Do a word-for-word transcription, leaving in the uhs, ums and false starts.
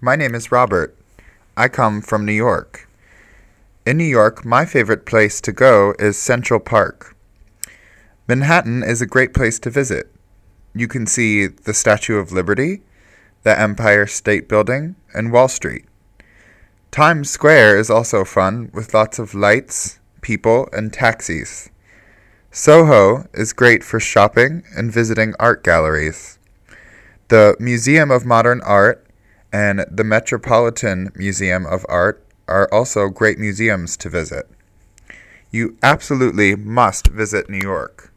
My name is Robert. I come from New York. In New York, my favorite place to go is Central Park. Manhattan is a great place to visit. You can see the Statue of Liberty, the Empire State Building, and Wall Street. Times Square is also fun with lots of lights, people, and taxis. Soho is great for shopping and visiting art galleries. The Museum of Modern Art and the Metropolitan Museum of Art are also great museums to visit. You absolutely must visit New York.